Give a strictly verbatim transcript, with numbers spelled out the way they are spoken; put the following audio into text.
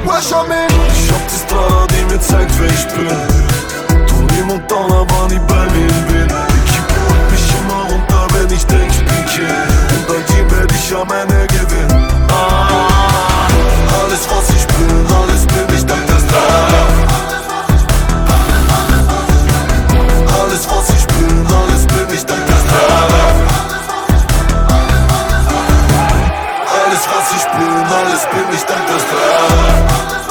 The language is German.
Benjamin. Ich hab die Strada, die mir zeigt, wer ich bin. Tony Montana war nie bei mir im Bild. Die Kippe holt mich immer runter, wenn ich denk, ich bin King. Und an die werd ich am Ende gewinnen. Ah, alles was ich bin, alles bin ich dank der Strada. Alles was ich bin, alles bin ich dank der Strada. Alles was ich bin, alles bin ich dank der Strada.